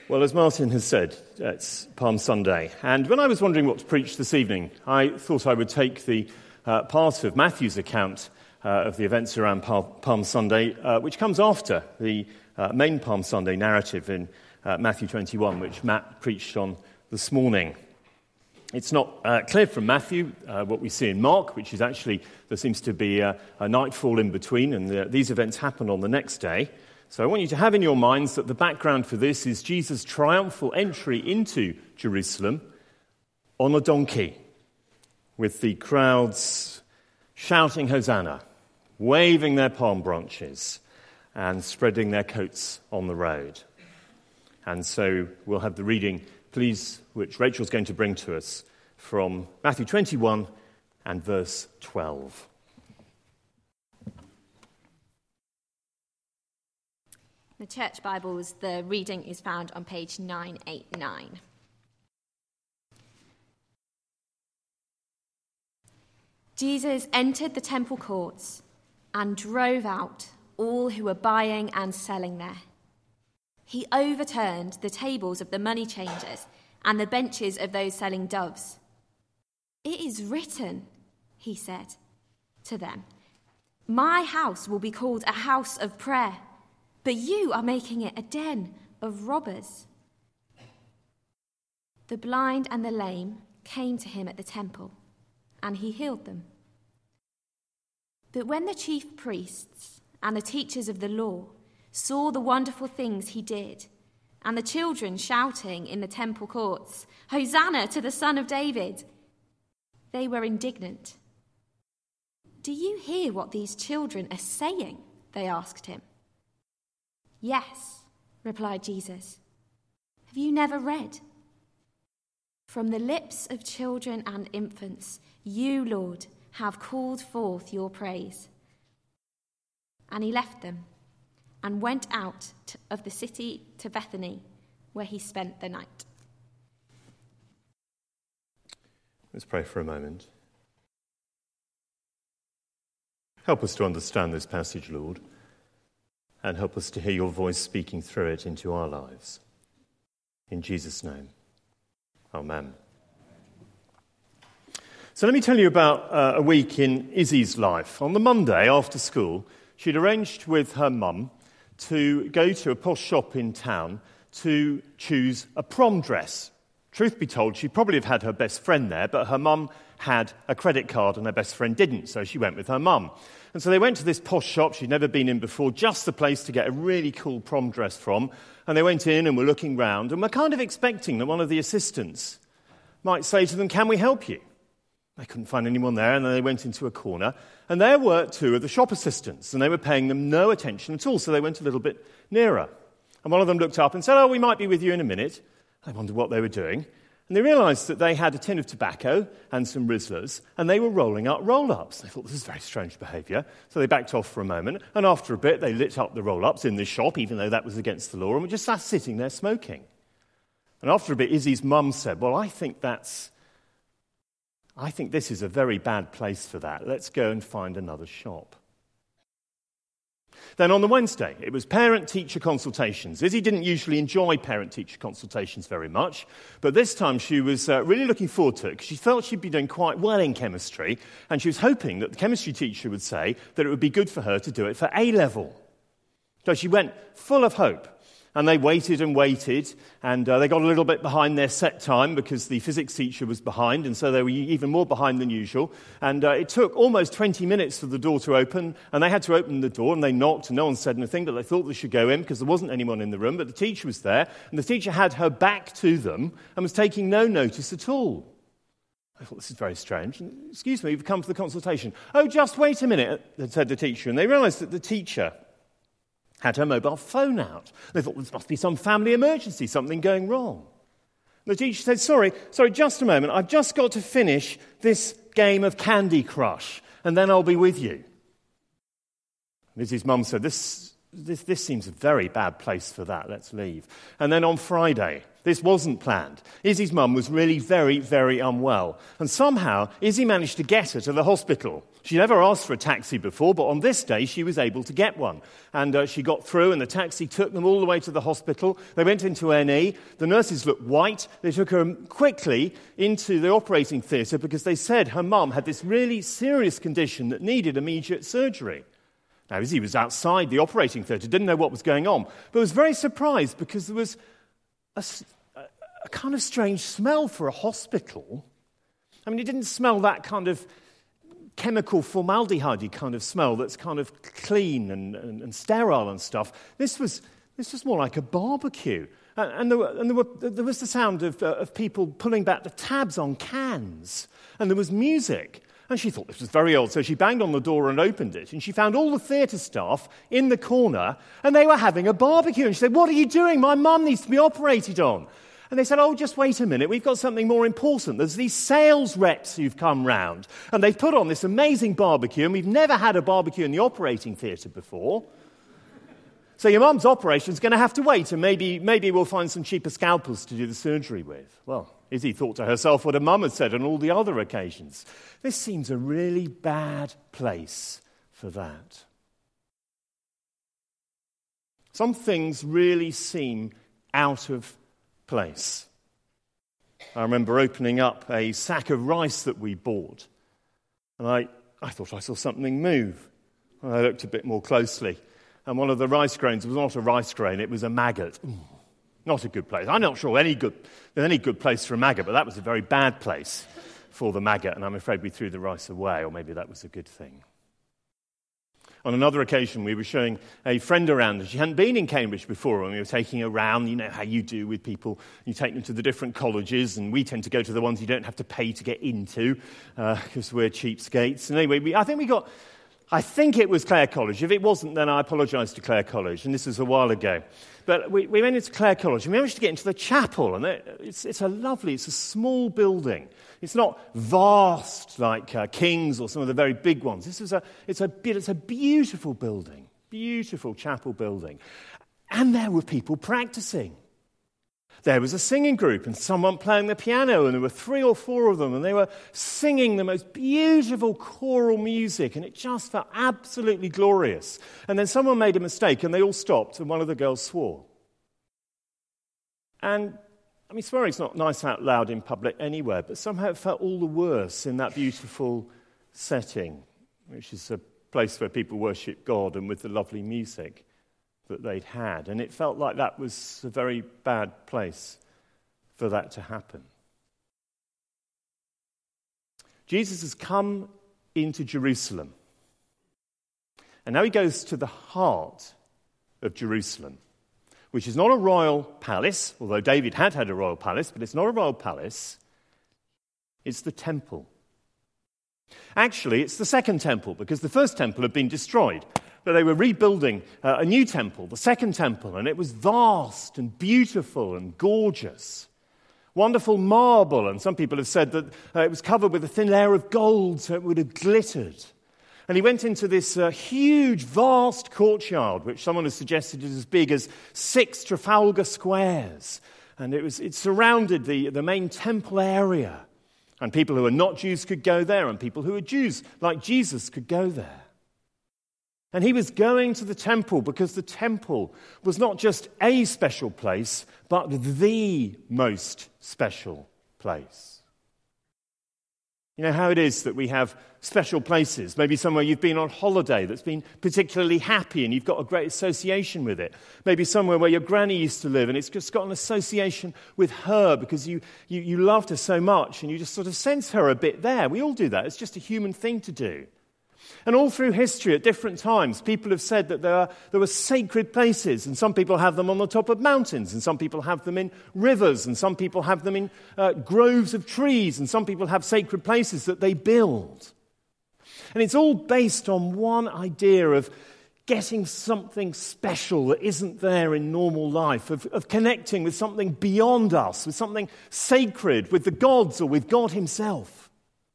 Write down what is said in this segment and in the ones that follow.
Well, as Martin has said, it's Palm Sunday. And when I was wondering what to preach this evening, I thought I would take the part of Matthew's account of the events around Palm Sunday, which comes after the main Palm Sunday narrative in Matthew 21, which Matt preached on this morning. It's not clear from Matthew what we see in Mark, which is actually, there seems to be a nightfall in between, and these events happen on the next day. So I want you to have in your minds that the background for this is Jesus' triumphal entry into Jerusalem on a donkey, with the crowds shouting Hosanna, waving their palm branches, and spreading their coats on the road. And so we'll have the reading, please, which Rachel's going to bring to us from Matthew 21 and verse 12. The Church Bibles, the reading is found on page 989. Jesus entered the temple courts and drove out all who were buying and selling there. He overturned the tables of the money changers and the benches of those selling doves. "It is written," he said to them, "My house will be called a house of prayer, but you are making it a den of robbers." The blind and the lame came to him at the temple, and he healed them. But when the chief priests and the teachers of the law saw the wonderful things he did, and the children shouting in the temple courts, "Hosanna to the Son of David," they were indignant. "Do you hear what these children are saying?" they asked him. "Yes," replied Jesus. "Have you never read? From the lips of children and infants, you, Lord, have called forth your praise." And he left them and went out of the city to Bethany, where he spent the night. Let's pray for a moment. Help us to understand this passage, Lord, and help us to hear your voice speaking through it into our lives. In Jesus' name, amen. So let me tell you about a week in Izzy's life. On the Monday after school, she'd arranged with her mum to go to a posh shop in town to choose a prom dress. Truth be told, she'd probably have had her best friend there, but her mum had a credit card and her best friend didn't, so she went with her mum. And so they went to this posh shop she'd never been in before, just the place to get a really cool prom dress from. And they went in and were looking round and were kind of expecting that one of the assistants might say to them, "Can we help you?" They couldn't find anyone there, and then they went into a corner, and there were two of the shop assistants, and they were paying them no attention at all, so they went a little bit nearer. And one of them looked up and said, "Oh, we might be with you in a minute." They wondered what they were doing, and they realised that they had a tin of tobacco and some Rizzlers, and they were rolling up roll-ups. They thought, this is very strange behaviour, so they backed off for a moment, and after a bit, they lit up the roll-ups in the shop, even though that was against the law, and were just sat sitting there smoking. And after a bit, Izzy's mum said, "Well, I think this is a very bad place for that. Let's go and find another shop." Then on the Wednesday, it was parent-teacher consultations. Izzy didn't usually enjoy parent-teacher consultations very much, but this time she was really looking forward to it because she felt she'd be doing quite well in chemistry, and she was hoping that the chemistry teacher would say that it would be good for her to do it for A-level. So she went full of hope. And they waited and waited, and they got a little bit behind their set time because the physics teacher was behind, and so they were even more behind than usual. And it took almost 20 minutes for the door to open, and they had to open the door, and they knocked, and no one said anything, but they thought they should go in because there wasn't anyone in the room, but the teacher was there, and the teacher had her back to them and was taking no notice at all. I thought, this is very strange. "Excuse me, you've come for the consultation." "Oh, just wait a minute," said the teacher, and they realised that the teacher had her mobile phone out. They thought, this must be some family emergency, something going wrong. The teacher said, sorry, just a moment. I've just got to finish this game of Candy Crush, and then I'll be with you." Lizzie's mum said, this this seems a very bad place for that. Let's leave. And then on Friday, this wasn't planned. Izzy's mum was really very, very unwell. And somehow, Izzy managed to get her to the hospital. She never asked for a taxi before, but on this day, she was able to get one. And she got through, and the taxi took them all the way to the hospital. They went into A&E. The nurses looked white. They took her quickly into the operating theatre because they said her mum had this really serious condition that needed immediate surgery. Now, Izzy was outside the operating theatre, didn't know what was going on, but was very surprised because there was a kind of strange smell for a hospital. I mean, it didn't smell that kind of chemical formaldehyde kind of smell that's kind of clean and sterile and stuff. This was more like a barbecue. And there was the sound of people pulling back the tabs on cans. And there was music. And she thought this was very odd, so she banged on the door and opened it. And she found all the theatre staff in the corner, and they were having a barbecue. And she said, "What are you doing? My mum needs to be operated on." And they said, "Oh, just wait a minute. We've got something more important. There's these sales reps who've come round, and they've put on this amazing barbecue, and we've never had a barbecue in the operating theatre before. So your mum's operation's going to have to wait, and maybe we'll find some cheaper scalpels to do the surgery with." Well, Izzy thought to herself what her mum had said on all the other occasions. This seems a really bad place for that. Some things really seem out of place. I remember opening up a sack of rice that we bought, and I thought I saw something move. And I looked a bit more closely, and one of the rice grains was not a rice grain, it was a maggot. Not a good place. I'm not sure there's any good place for a maggot, but that was a very bad place for the maggot, and I'm afraid we threw the rice away, or maybe that was a good thing. On another occasion, we were showing a friend around, and she hadn't been in Cambridge before, and we were taking her around. You know how you do with people. You take them to the different colleges, and we tend to go to the ones you don't have to pay to get into, because we're cheapskates. And anyway, I think it was Clare College. If it wasn't, then I apologise to Clare College, and this was a while ago. But we went into Clare College, and we managed to get into the chapel, and it's a small building. It's not vast like King's or some of the very big ones. It's a beautiful building, beautiful chapel building. And there were people practicing. There was a singing group and someone playing the piano, and there were 3 or 4 of them, and they were singing the most beautiful choral music, and it just felt absolutely glorious. And then someone made a mistake, and they all stopped, and one of the girls swore. And, I mean, swearing's not nice out loud in public anywhere, but somehow it felt all the worse in that beautiful setting, which is a place where people worship God and with the lovely music that they'd had. And it felt like that was a very bad place for that to happen. Jesus has come into Jerusalem. And now he goes to the heart of Jerusalem, which is not a royal palace, although David had a royal palace, but it's not a royal palace. It's the temple. Actually, it's the second temple, because the first temple had been destroyed. But they were rebuilding a new temple, the second temple, and it was vast and beautiful and gorgeous. Wonderful marble, and some people have said that it was covered with a thin layer of gold so it would have glittered. And he went into this huge, vast courtyard, which someone has suggested is as big as 6 Trafalgar squares. And it surrounded the main temple area. And people who are not Jews could go there, and people who are Jews, like Jesus, could go there. And he was going to the temple because the temple was not just a special place, but the most special place. You know how it is that we have special places, maybe somewhere you've been on holiday that's been particularly happy and you've got a great association with it. Maybe somewhere where your granny used to live and it's just got an association with her because you loved her so much and you just sort of sense her a bit there. We all do that. It's just a human thing to do. And all through history, at different times, people have said that there were sacred places, and some people have them on the top of mountains, and some people have them in rivers, and some people have them in groves of trees, and some people have sacred places that they build. And it's all based on one idea of getting something special that isn't there in normal life, of connecting with something beyond us, with something sacred, with the gods or with God himself.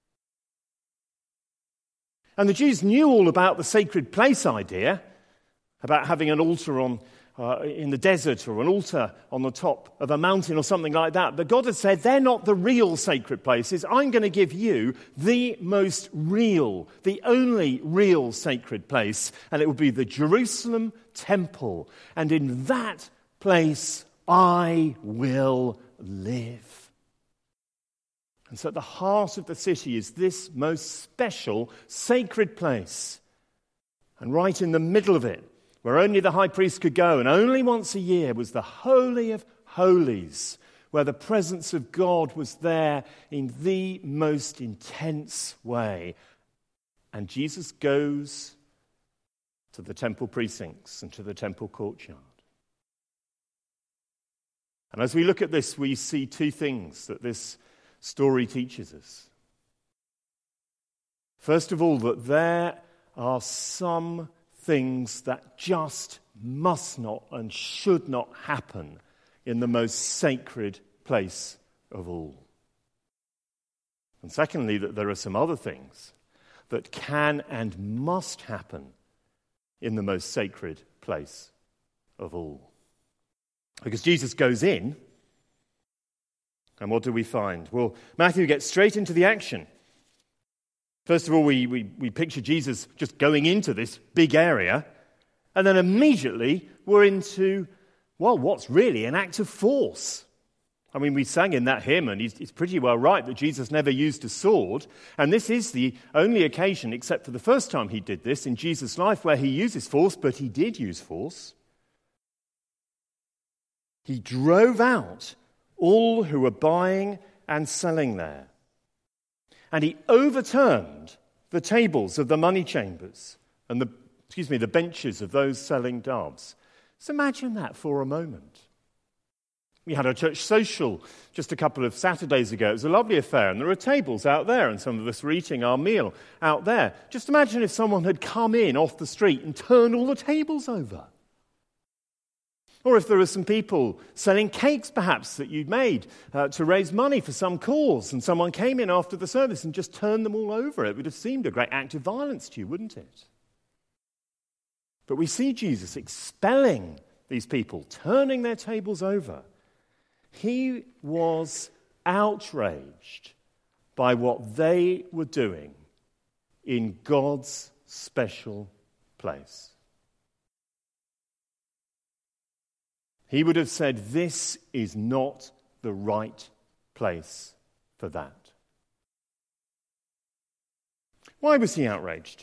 And the Jews knew all about the sacred place idea. about having an altar in the desert or an altar on the top of a mountain or something like that. But God has said they're not the real sacred places. I'm going to give you the most real, the only real sacred place, and it will be the Jerusalem temple. And in that place I will live. And so at the heart of the city is this most special, sacred place. And right in the middle of it, where only the high priest could go, and only once a year, was the Holy of Holies, where the presence of God was there in the most intense way. And Jesus goes to the temple precincts and to the temple courtyard. And as we look at this, we see two things that this story teaches us. First of all, that there are some things that just must not and should not happen in the most sacred place of all. And secondly, that there are some other things that can and must happen in the most sacred place of all. Because Jesus goes in, and what do we find? Well, Matthew gets straight into the action. First of all, we picture Jesus just going into this big area, and then immediately we're into, well, what's really an act of force. I mean, we sang in that hymn, and he's pretty well right that Jesus never used a sword, and this is the only occasion, except for the first time he did this in Jesus' life, where he uses force, but he did use force. He drove out all who were buying and selling there. And he overturned the tables of the money chambers and the benches of those selling doves. So imagine that for a moment. We had a church social just a couple of Saturdays ago. It was a lovely affair, and there are tables out there, and some of us were eating our meal out there. Just imagine if someone had come in off the street and turned all the tables over. Or if there were some people selling cakes, perhaps, that you'd made to raise money for some cause, and someone came in after the service and just turned them all over. It would have seemed a great act of violence to you, wouldn't it? But we see Jesus expelling these people, turning their tables over. He was outraged by what they were doing in God's special place. He would have said, this is not the right place for that. Why was he outraged?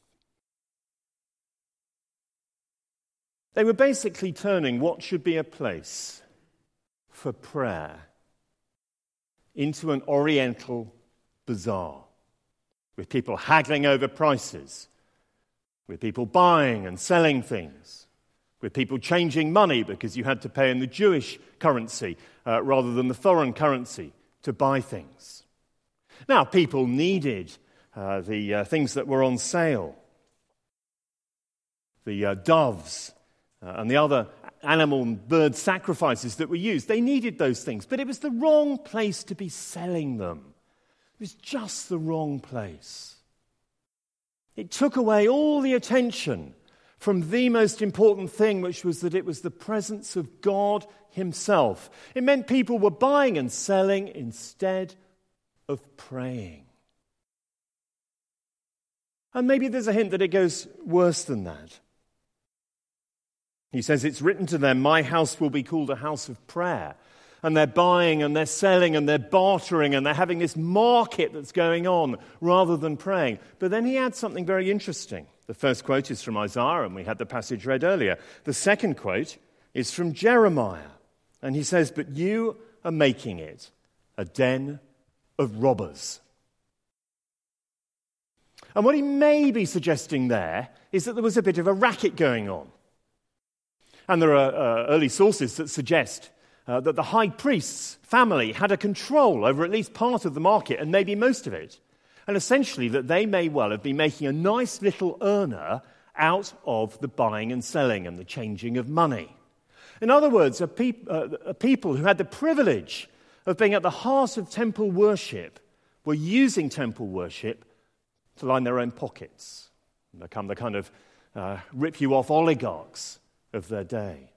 They were basically turning what should be a place for prayer into an Oriental bazaar, with people haggling over prices, with people buying and selling things, with people changing money because you had to pay in the Jewish currency rather than the foreign currency to buy things. Now, people needed the things that were on sale, the doves and the other animal and bird sacrifices that were used. They needed those things, but it was the wrong place to be selling them. It was just the wrong place. It took away all the attention from the most important thing, which was that it was the presence of God himself. It meant people were buying and selling instead of praying. And maybe there's a hint that it goes worse than that. He says it's written to them, my house will be called a house of prayer. And they're buying and they're selling and they're bartering and they're having this market that's going on rather than praying. But then he adds something very interesting. The first quote is from Isaiah, and we had the passage read earlier. The second quote is from Jeremiah. And he says, but you are making it a den of robbers. And what he may be suggesting there is that there was a bit of a racket going on. And there are early sources that suggest that the high priest's family had a control over at least part of the market and maybe most of it. And essentially that they may well have been making a nice little earner out of the buying and selling and the changing of money. In other words, a people who had the privilege of being at the heart of temple worship were using temple worship to line their own pockets and become the kind of rip you off oligarchs of their day.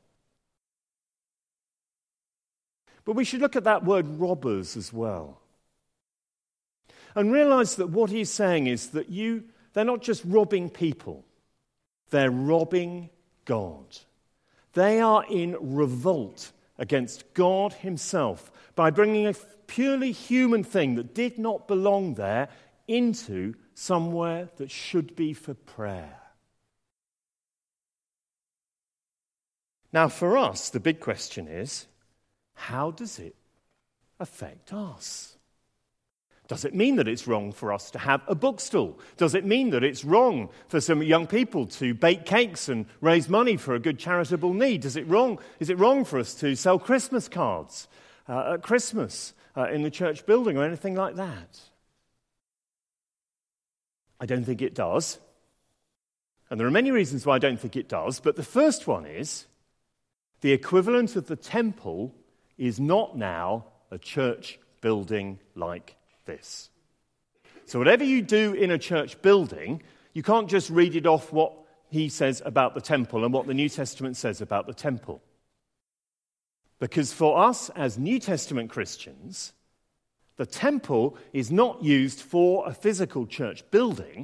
But we should look at that word robbers as well and realize that what he's saying is that they're not just robbing people, they're robbing God. They are in revolt against God himself by bringing a purely human thing that did not belong there into somewhere that should be for prayer. Now, for us, the big question is, how does it affect us? Does it mean that it's wrong for us to have a bookstall? Does it mean that it's wrong for some young people to bake cakes and raise money for a good charitable need? Is it wrong for us to sell Christmas cards at Christmas in the church building or anything like that? I don't think it does. And there are many reasons why I don't think it does, but the first one is the equivalent of the temple is not now a church building like this. So whatever you do in a church building, you can't just read it off what he says about the temple and what the New Testament says about the temple. Because for us as New Testament Christians, the temple is not used for a physical church building.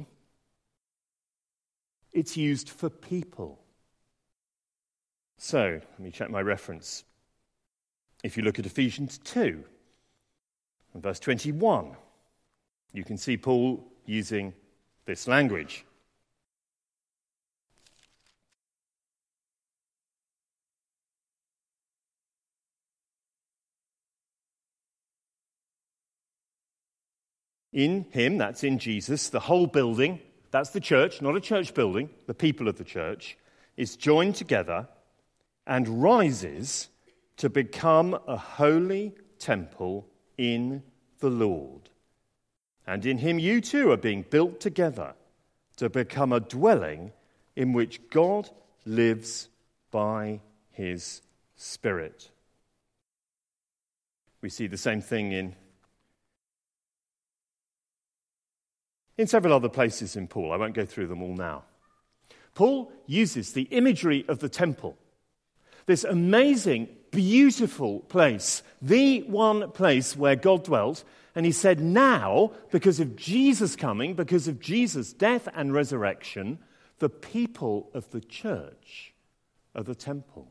It's used for people. So, let me check my reference. If you look at Ephesians 2, and verse 21, you can see Paul using this language. In him, that's in Jesus, the whole building, that's the church, not a church building, the people of the church, is joined together and rises to become a holy temple in the Lord. And in him you too are being built together to become a dwelling in which God lives by his Spirit. We see the same thing in several other places in Paul. I won't go through them all now. Paul uses the imagery of the temple, this amazing, beautiful place, the one place where God dwelt, and he said now, because of Jesus coming, because of Jesus' death and resurrection, the people of the church are the temple.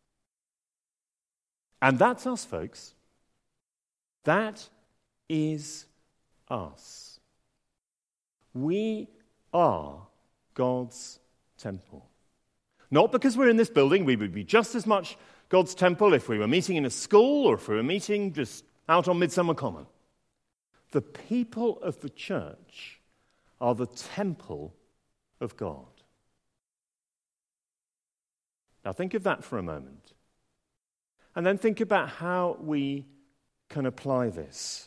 And that's us, folks. That is us. We are God's temple. Not because we're in this building. We would be just as much God's temple if we were meeting in a school or if we were meeting just out on Midsummer Common. The people of the church are the temple of God. Now think of that for a moment. And then think about how we can apply this.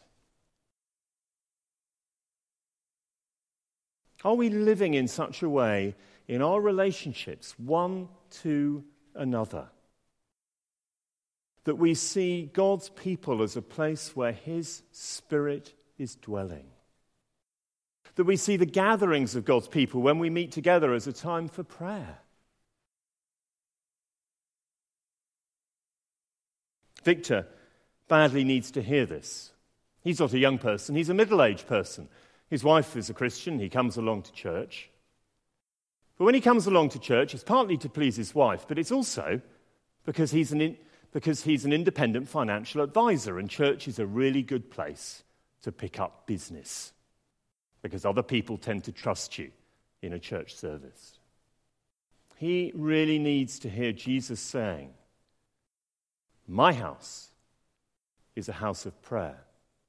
Are we living in such a way in our relationships, one to another, that we see God's people as a place where his Spirit is dwelling? That we see the gatherings of God's people when we meet together as a time for prayer? Victor badly needs to hear this. He's not a young person, he's a middle-aged person. His wife is a Christian, he comes along to church. But when he comes along to church, it's partly to please his wife, but it's also because he's an independent financial advisor, and church is a really good place to pick up business because other people tend to trust you in a church service. He really needs to hear Jesus saying, "My house is a house of prayer."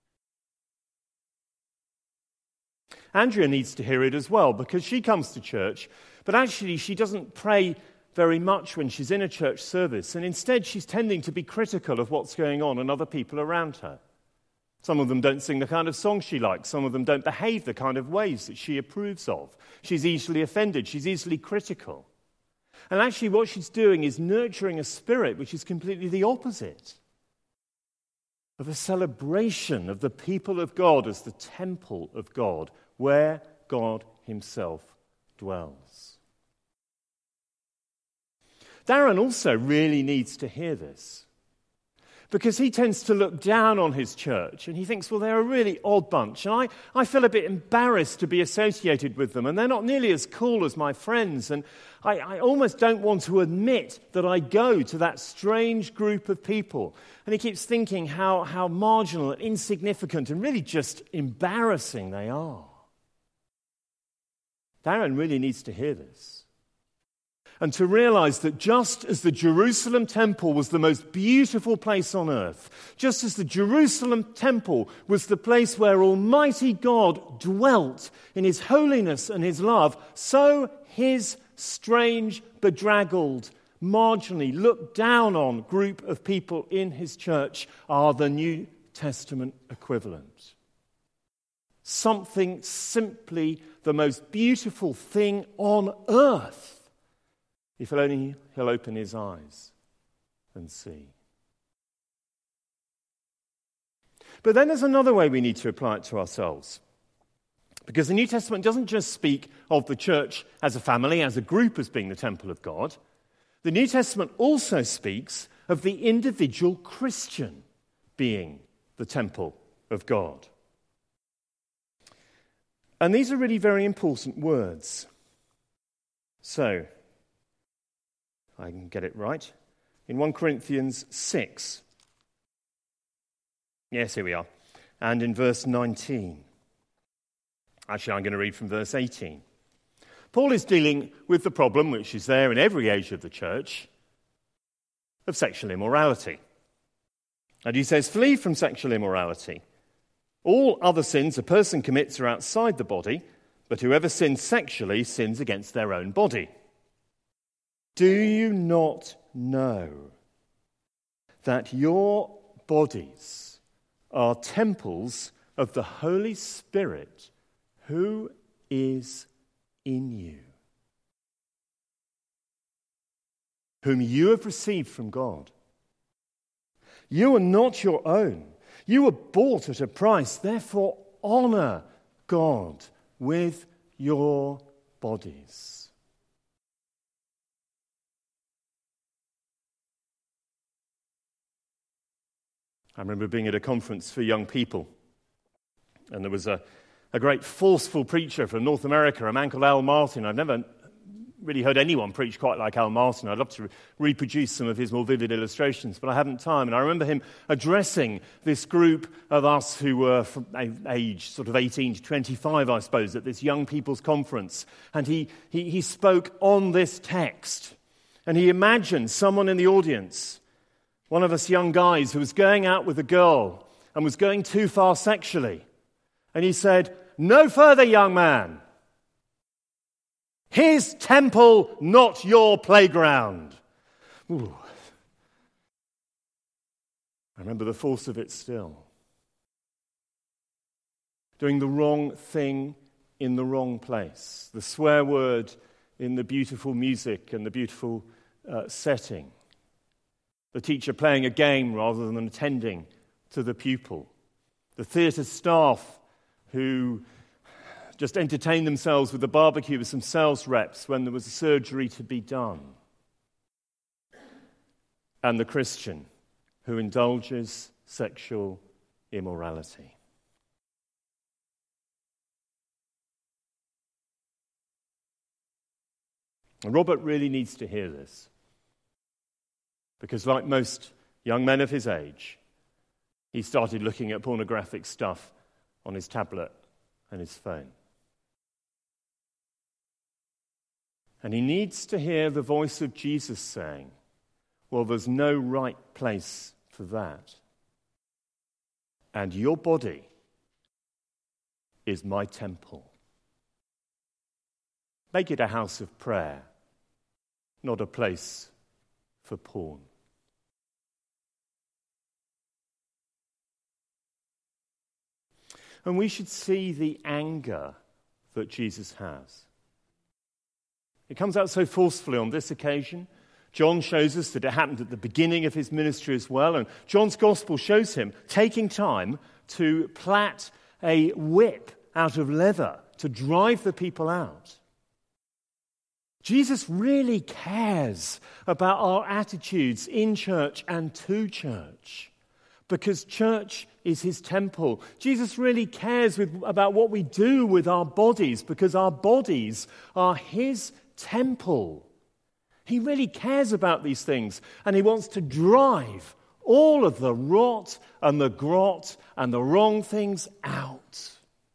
Andrea needs to hear it as well because she comes to church, but actually she doesn't pray very much when she's in a church service, and instead she's tending to be critical of what's going on and other people around her. Some of them don't sing the kind of songs she likes. Some of them don't behave the kind of ways that she approves of. She's easily offended. She's easily critical. And actually what she's doing is nurturing a spirit which is completely the opposite of a celebration of the people of God as the temple of God, where God himself dwells. Darren also really needs to hear this, because he tends to look down on his church and he thinks, well, they're a really odd bunch. And I feel a bit embarrassed to be associated with them, and they're not nearly as cool as my friends. And I almost don't want to admit that I go to that strange group of people. And he keeps thinking how marginal and insignificant and really just embarrassing they are. Darren really needs to hear this. And to realize that just as the Jerusalem temple was the most beautiful place on earth, just as the Jerusalem temple was the place where Almighty God dwelt in his holiness and his love, so his strange, bedraggled, marginally looked down on group of people in his church are the New Testament equivalent. Something simply the most beautiful thing on earth, if only he'll open his eyes and see. But then there's another way we need to apply it to ourselves. Because the New Testament doesn't just speak of the church as a family, as a group, as being the temple of God. The New Testament also speaks of the individual Christian being the temple of God. And these are really very important words. So, I can get it right. In 1 Corinthians 6. Yes, here we are. And in verse 19. Actually, I'm going to read from verse 18. Paul is dealing with the problem, which is there in every age of the church, of sexual immorality. And he says, flee from sexual immorality. All other sins a person commits are outside the body, but whoever sins sexually sins against their own body. Do you not know that your bodies are temples of the Holy Spirit who is in you, whom you have received from God? You are not your own. You were bought at a price. Therefore, honor God with your bodies. I remember being at a conference for young people, and there was a great forceful preacher from North America, a man called Al Martin. I've never really heard anyone preach quite like Al Martin. I'd love to reproduce some of his more vivid illustrations, but I haven't time. And I remember him addressing this group of us who were from age sort of 18 to 25, I suppose, at this young people's conference. And he spoke on this text, and he imagined someone in the audience, one of us young guys who was going out with a girl and was going too far sexually. And he said, "No further, young man. His temple, not your playground." Ooh. I remember the force of it still. Doing the wrong thing in the wrong place. The swear word in the beautiful music and the beautiful setting. The teacher playing a game rather than attending to the pupil. The theatre staff who just entertained themselves with a barbecue with some sales reps when there was a surgery to be done. And the Christian who indulges sexual immorality. And Robert really needs to hear this. Because like most young men of his age, he started looking at pornographic stuff on his tablet and his phone. And he needs to hear the voice of Jesus saying, well, there's no right place for that. And your body is my temple. Make it a house of prayer, not a place for porn. And we should see the anger that Jesus has. It comes out so forcefully on this occasion. John shows us that it happened at the beginning of his ministry as well. And John's gospel shows him taking time to plait a whip out of leather to drive the people out. Jesus really cares about our attitudes in church and to church, because church is his temple. Jesus really cares about what we do with our bodies, because our bodies are his temple. He really cares about these things, and he wants to drive all of the rot and the grot and the wrong things out.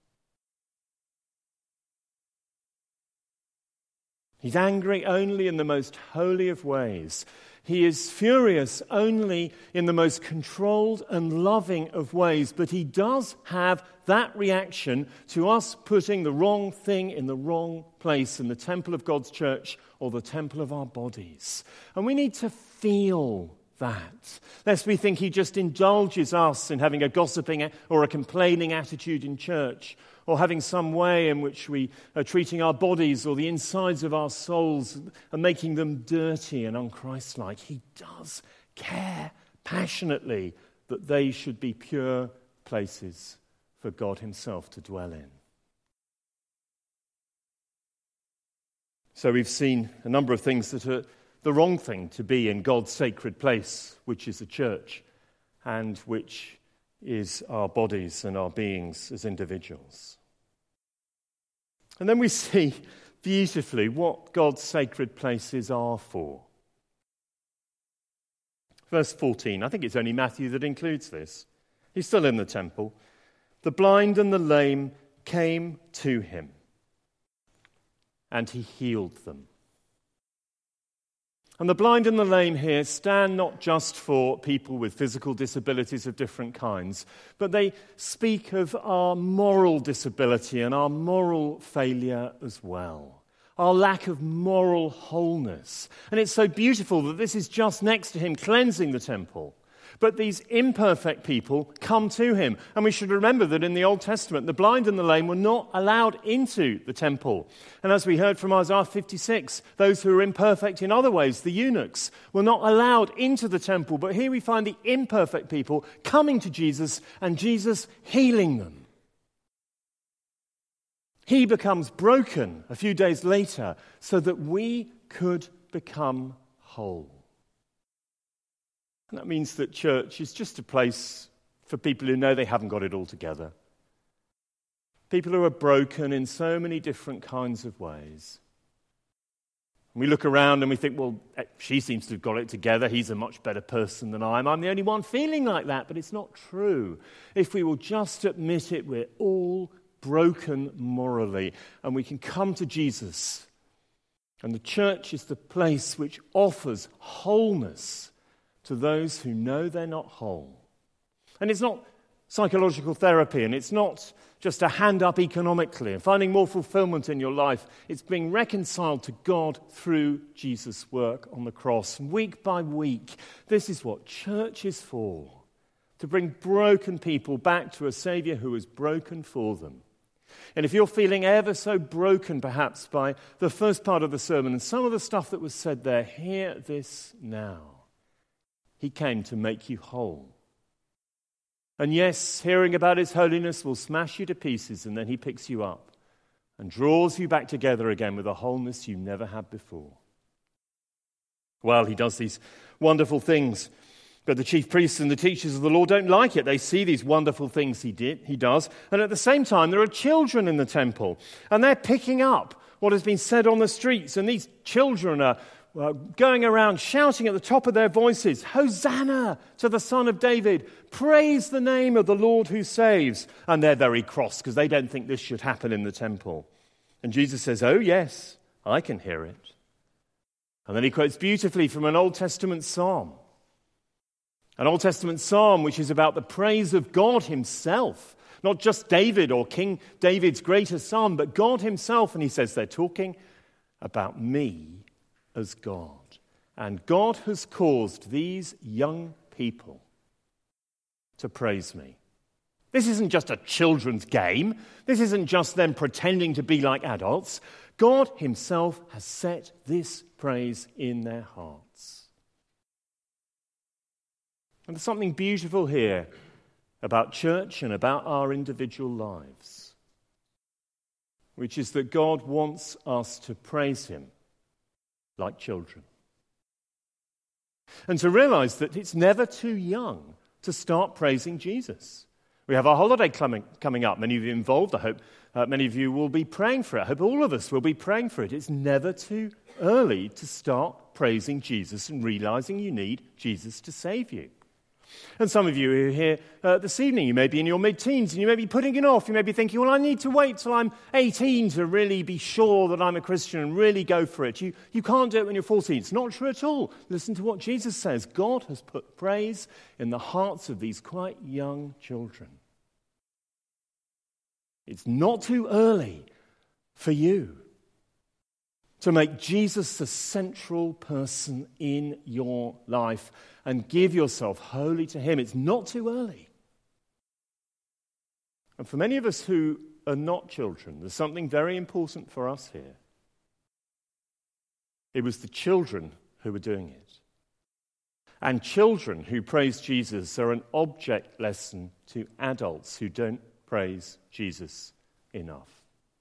He's angry only in the most holy of ways. He is furious only in the most controlled and loving of ways, but he does have that reaction to us putting the wrong thing in the wrong place in the temple of God's church or the temple of our bodies. And we need to feel that, lest we think he just indulges us in having a gossiping or a complaining attitude in church, or having some way in which we are treating our bodies or the insides of our souls and making them dirty and unchristlike. He does care passionately that they should be pure places for God himself to dwell in. So we've seen a number of things that are the wrong thing to be in God's sacred place, which is the church, and which is our bodies and our beings as individuals. And then we see beautifully what God's sacred places are for. Verse 14, I think it's only Matthew that includes this. He's still in the temple. The blind and the lame came to him, and he healed them. And the blind and the lame here stand not just for people with physical disabilities of different kinds, but they speak of our moral disability and our moral failure as well, our lack of moral wholeness. And it's so beautiful that this is just next to him cleansing the temple. But these imperfect people come to him. And we should remember that in the Old Testament, the blind and the lame were not allowed into the temple. And as we heard from Isaiah 56, those who were imperfect in other ways, the eunuchs, were not allowed into the temple. But here we find the imperfect people coming to Jesus and Jesus healing them. He becomes broken a few days later so that we could become whole. And that means that church is just a place for people who know they haven't got it all together. People who are broken in so many different kinds of ways. And we look around and we think, well, she seems to have got it together. He's a much better person than I am. I'm the only one feeling like that. But it's not true. If we will just admit it, we're all broken morally. And we can come to Jesus. And the church is the place which offers wholeness to those who know they're not whole. And it's not psychological therapy, and it's not just a hand up economically and finding more fulfillment in your life. It's being reconciled to God through Jesus' work on the cross. And week by week, this is what church is for, to bring broken people back to a Saviour who is broken for them. And if you're feeling ever so broken, perhaps, by the first part of the sermon and some of the stuff that was said there, hear this now. He came to make you whole. And yes, hearing about his holiness will smash you to pieces, and then he picks you up and draws you back together again with a wholeness you never had before. Well, he does these wonderful things, but the chief priests and the teachers of the law don't like it. They see these wonderful things he does, and at the same time there are children in the temple, and they're picking up what has been said on the streets, and these children are going around shouting at the top of their voices, "Hosanna to the Son of David! Praise the name of the Lord who saves!" And they're very cross because they don't think this should happen in the temple. And Jesus says, "Oh yes, I can hear it." And then he quotes beautifully from an Old Testament psalm. An Old Testament psalm which is about the praise of God himself. Not just David or King David's greatest psalm, but God himself. And he says they're talking about me as God. And God has caused these young people to praise me. This isn't just a children's game. This isn't just them pretending to be like adults. God himself has set this praise in their hearts. And there's something beautiful here about church and about our individual lives, which is that God wants us to praise him like children. And to realize that it's never too young to start praising Jesus. We have our holiday coming up. Many of you involved. I hope many of you will be praying for it. I hope all of us will be praying for it. It's never too early to start praising Jesus and realizing you need Jesus to save you. And some of you who are here this evening, you may be in your mid-teens and you may be putting it off. You may be thinking, well, I need to wait till I'm 18 to really be sure that I'm a Christian and really go for it. You can't do it when you're 14. It's not true at all. Listen to what Jesus says. God has put praise in the hearts of these quite young children. It's not too early for you to make Jesus the central person in your life and give yourself wholly to him. It's not too early. And for many of us who are not children, there's something very important for us here. It was the children who were doing it. And children who praise Jesus are an object lesson to adults who don't praise Jesus enough.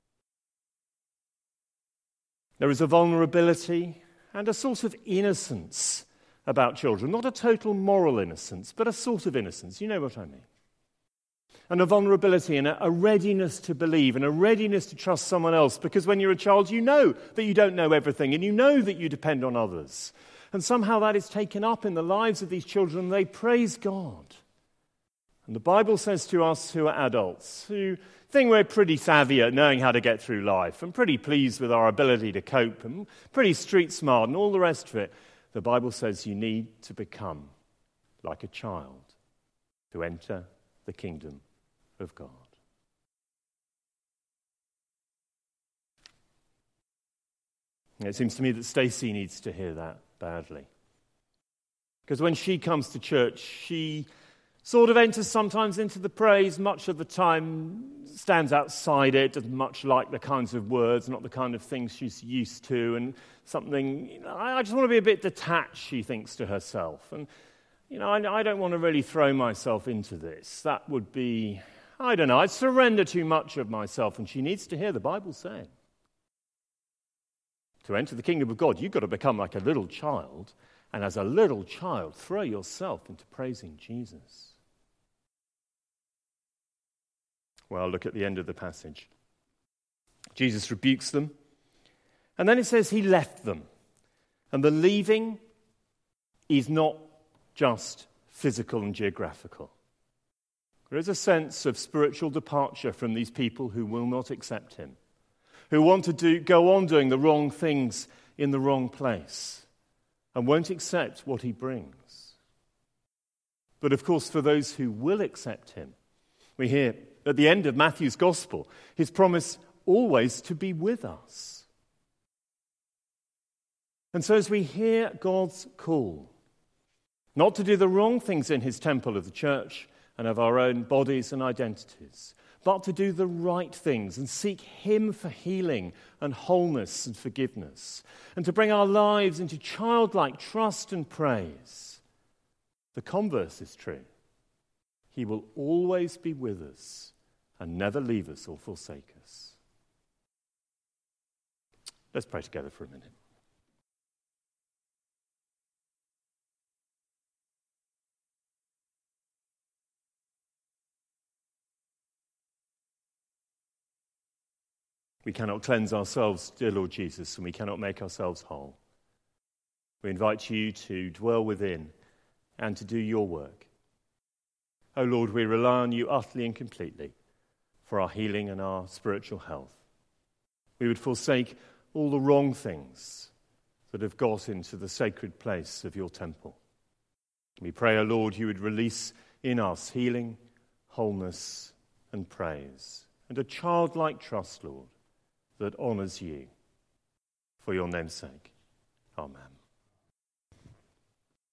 There is a vulnerability and a sort of innocence about children. Not a total moral innocence, but a sort of innocence. You know what I mean. And a vulnerability and a readiness to believe and a readiness to trust someone else. Because when you're a child, you know that you don't know everything and you know that you depend on others. And somehow that is taken up in the lives of these children and they praise God. And the Bible says to us who are adults, who think we're pretty savvy at knowing how to get through life and pretty pleased with our ability to cope and pretty street smart and all the rest of it, the Bible says you need to become like a child to enter the kingdom of God. It seems to me that Stacey needs to hear that badly. Because when she comes to church, she sort of enters sometimes into the praise, much of the time stands outside it, doesn't much like the kinds of words, not the kind of things she's used to, and something, I just want to be a bit detached, she thinks to herself. And, I don't want to really throw myself into this. That would be, I'd surrender too much of myself, and she needs to hear the Bible saying, to enter the kingdom of God, you've got to become like a little child, and as a little child, throw yourself into praising Jesus. Well, look at the end of the passage. Jesus rebukes them, and then it says he left them. And the leaving is not just physical and geographical. There is a sense of spiritual departure from these people who will not accept him, who want to go on doing the wrong things in the wrong place, and won't accept what he brings. But of course, for those who will accept him, we hear at the end of Matthew's gospel his promise always to be with us. And so as we hear God's call, not to do the wrong things in his temple of the church and of our own bodies and identities, but to do the right things and seek him for healing and wholeness and forgiveness, and to bring our lives into childlike trust and praise, the converse is true. He will always be with us and never leave us or forsake us. Let's pray together for a minute. We cannot cleanse ourselves, dear Lord Jesus, and we cannot make ourselves whole. We invite you to dwell within and to do your work. Oh Lord, we rely on you utterly and completely for our healing and our spiritual health. We would forsake all the wrong things that have got into the sacred place of your temple. We pray, O Lord, you would release in us healing, wholeness, and praise, and a childlike trust, Lord, that honours you. For your name's sake. Amen.